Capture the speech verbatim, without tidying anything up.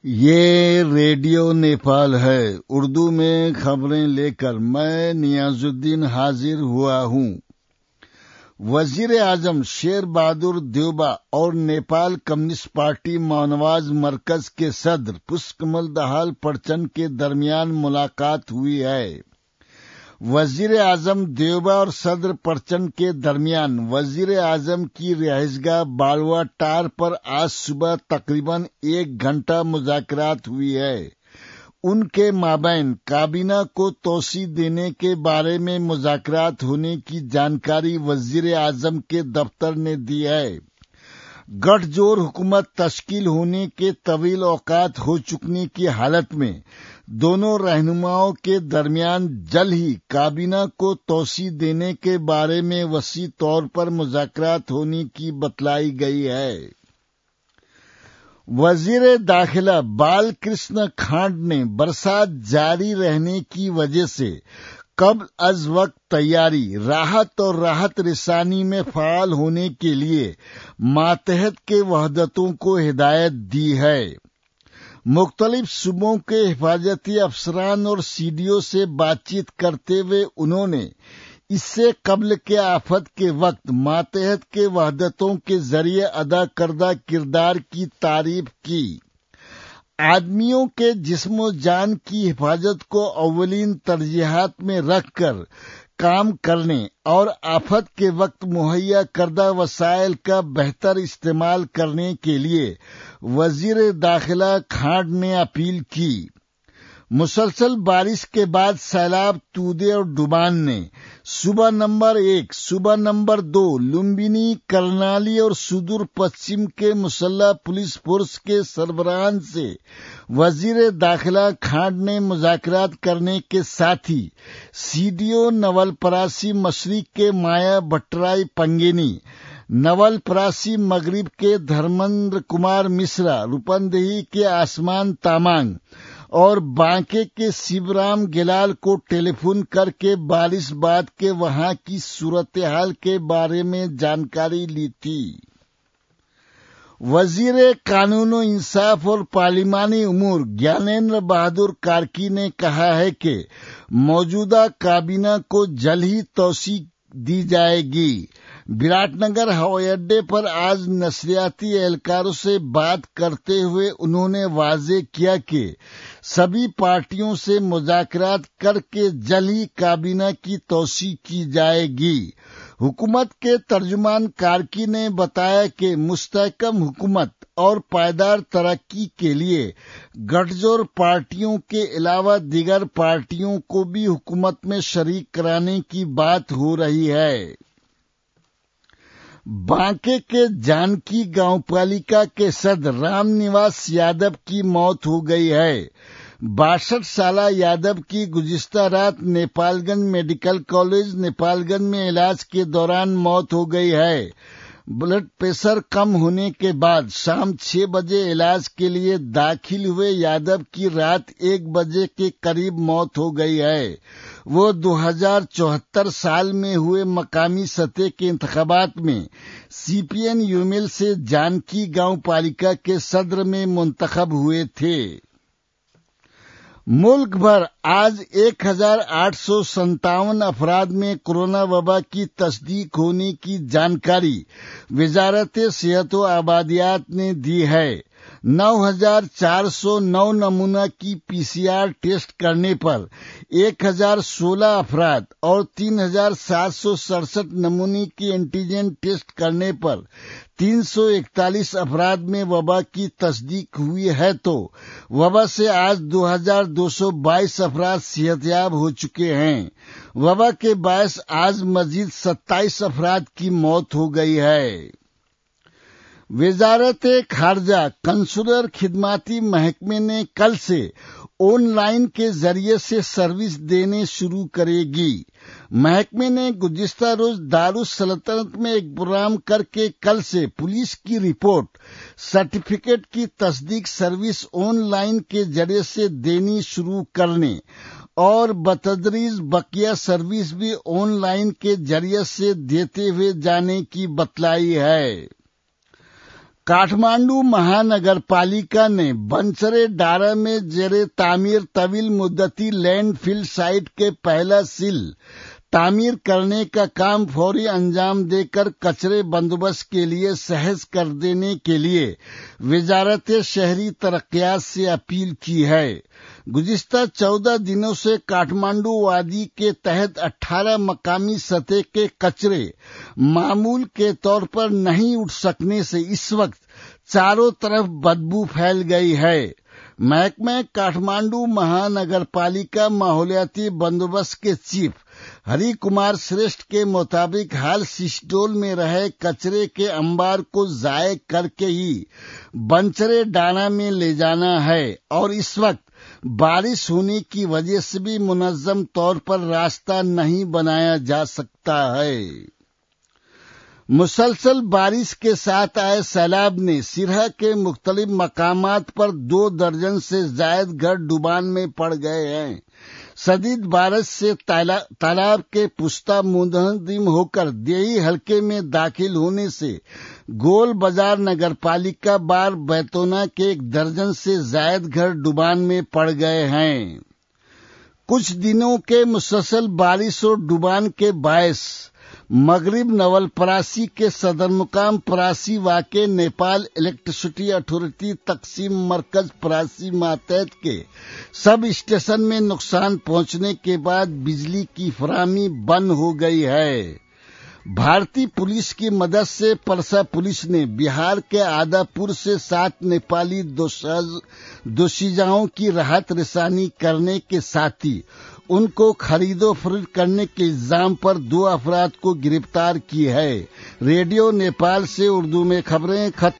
یہ ریڈیو نیپال ہے۔ اردو میں خبریں لے کر میں نیاز الدین حاضر ہوا ہوں۔ وزیر اعظم شیر بہادر دیوبا اور نیپال کمیونسٹ پارٹی ماونواز مرکز کے صدر پشپکمل دہال پرچند کے درمیان ملاقات ہوئی ہے۔ وزیر اعظم دیوبا اور صدر پرچند کے درمیان وزیر اعظم کی رہائش گاہ بالوا ٹار پر آج صبح تقریباً ایک گھنٹہ مذاکرات ہوئی ہے۔ ان کے مابین کابینہ کو توسیع دینے کے بارے میں مذاکرات ہونے کی جانکاری وزیر اعظم کے دفتر نے دی ہے۔ گٹھ جوڑ حکومت تشکیل ہونے کے طویل اوقات ہو چکنے کی حالت میں دونوں رہنماؤں کے درمیان جلد ہی کابینہ کو توسیع دینے کے بارے میں وسیع طور پر مذاکرات ہونے کی بتلائی گئی ہے۔ وزیر داخلہ بال کرشن کھانڈ نے برسات جاری رہنے کی وجہ سے قبل از وقت تیاری، راحت اور راحت رسانی میں فعال ہونے کے لیے ماتحت کے وحدتوں کو ہدایت دی ہے۔ مختلف صوبوں کے حفاظتی افسران اور سی ڈی او سے بات چیت کرتے ہوئے انہوں نے اس سے قبل کے آفت کے وقت ماتحت کے وحدتوں کے ذریعے ادا کردہ کردار کی تعریف کی۔ آدمیوں کے جسم و جان کی حفاظت کو اولین ترجیحات میں رکھ کر کام کرنے اور آفت کے وقت مہیا کردہ وسائل کا بہتر استعمال کرنے کے لیے وزیر داخلہ کھانڈ نے اپیل کی۔ مسلسل بارش کے بعد سیلاب تودے اور ڈوبان نے صوبہ نمبر ایک، صوبہ نمبر دو، لمبینی، کرنالی اور سدور پشچم کے مسلح پولیس فورس کے سربراہان سے وزیر داخلہ کھانڈ نے مذاکرات کرنے کے ساتھ ہی سی ڈی او نول پراسی مشرق کے مایا بھٹرائی پنگینی، نول پراسی مغرب کے دھرمندر کمار مشرا، روپندہی کے آسمان تامانگ اور بانکے کے شیورام گلال کو ٹیلی فون کر کے بارش بعد کے وہاں کی صورتحال کے بارے میں جانکاری لی تھی۔ وزیر قانون و انصاف اور پارلیمانی امور گیانیندر بہادر کارکی نے کہا ہے کہ موجودہ کابینہ کو جلد ہی توسیع دی جائے گی۔ وراٹ نگر ہوائی اڈے پر آج نشریاتی اہلکاروں سے بات کرتے ہوئے انہوں نے واضح کیا کہ سبھی پارٹیوں سے مذاکرات کر کے جلد ہی کابینہ کی توسیع کی جائے گی۔ حکومت کے ترجمان کارکی نے بتایا کہ مستحکم حکومت اور پائیدار ترقی کے لیے گٹھ جوڑ پارٹیوں کے علاوہ دیگر پارٹیوں کو بھی حکومت میں شریک کرانے کی بات ہو رہی ہے۔ بانکے کے جانکی گاؤں پالیکا کے صدر رام نواس یادو کی موت ہو گئی ہے۔ باسٹھ سالہ یادو کی گزشتہ رات Nepalganj medical college Nepalganj میں علاج کے دوران موت ہو گئی ہے۔ بلڈ پریشر کم ہونے کے بعد شام چھ بجے علاج کے لیے داخل ہوئے یادو کی رات ایک بجے کے قریب موت ہو گئی ہے۔ وہ دو ہزار چوہتر سال میں ہوئے مقامی سطح کے انتخابات میں سی پی این یو میل سے جانکی گاؤں پالیکا کے صدر میں منتخب ہوئے تھے۔ ملک بھر آج ایک ہزار آٹھ سو ستاون افراد میں کورونا وبا کی تصدیق ہونے کی جانکاری وزارت صحت و آبادیات نے دی ہے۔ نو ہزار چار سو نو نمونہ کی پی سی آر ٹیسٹ کرنے پر ایک ہزار سولہ افراد اور تین ہزار سات سو سڑسٹھ نمونے کی اینٹیجن ٹیسٹ کرنے پر تین سو اکتالیس افراد میں وبا کی تصدیق ہوئی ہے تو وبا سے آج دو ہزار دو سو بائیس افراد صحت یاب ہو چکے ہیں۔ وبا کے باعث آج مزید ستائیس افراد کی موت ہو گئی ہے۔ وزارت خارجہ کنسولر خدماتی محکمے نے کل سے آن لائن کے ذریعے سے سروس دینے شروع کرے گی۔ محکمے نے گزشتہ روز دارالسلطنت میں ایک پروگرام کر کے کل سے پولیس کی رپورٹ، سرٹیفکیٹ کی تصدیق سروس آن لائن کے ذریعے سے دینی شروع کرنے اور بتدریج بقیہ سروس بھی آن لائن کے ذریعے سے دیتے ہوئے جانے کی بتلائی ہے۔ काठमांडू महानगर पालिका ने बंसरे डारा में जेरे तामीर तवील मुद्दती लैंडफिल साइट के पहला सील तामीर करने का काम फौरी अंजाम देकर कचरे बंदोबस्त के लिए सहज कर देने के लिए वजारत शहरी तरक्यात से अपील की है। गुज़िश्ता चौदह दिनों से काठमांडू वादी के तहत अठारह मकामी सतह के कचरे मामूल के तौर पर नहीं उठ सकने से इस वक्त चारों तरफ बदबू फैल गई है। महकमे काठमांडू महानगर पालिका माहौलियाती बंदोबस्त के चीफ हरि कुमार श्रेष्ठ के मुताबिक हाल सिस्टोल में रहे कचरे के अंबार को जाए करके ही बंसरे डाना में ले जाना है और इस वक्त बारिश होने की वजह से भी मुनज़्ज़म तौर पर रास्ता नहीं बनाया जा सकता है। मुसलसल बारिश के साथ आए सैलाब ने सिरहा के मुख्तलिफ मकामात पर दो दर्जन से जायद घर डुबान में पड़ गए हैं। शदीद बारिश से तालाब के पुश्ता मुंहदिम होकर देही हल्के में दाखिल होने से गोल बाजार नगर पालिका बार बैतोना के एक दर्जन से जायद घर डुबान में पड़ गए हैं। कुछ दिनों के मुसलसल बारिश और डुबान के बायस मगरिब नवलपरासी के सदर मुकाम परासी वाक़े नेपाल इलेक्ट्रिसिटी अथॉरिटी तकसीम मरकज परासी मातहत के सब स्टेशन में नुकसान पहुंचने के बाद बिजली की फराहमी बंद हो गई है। भारतीय पुलिस की मदद से परसा पुलिस ने बिहार के आदापुर से सात नेपाली दोषीजाओं की राहत रसानी करने के साथ ही उनको खरीदो फरोख्त करने के इल्जाम पर दो अफराद को गिरफ्तार की है। रेडियो नेपाल से उर्दू में खबरें खत्म।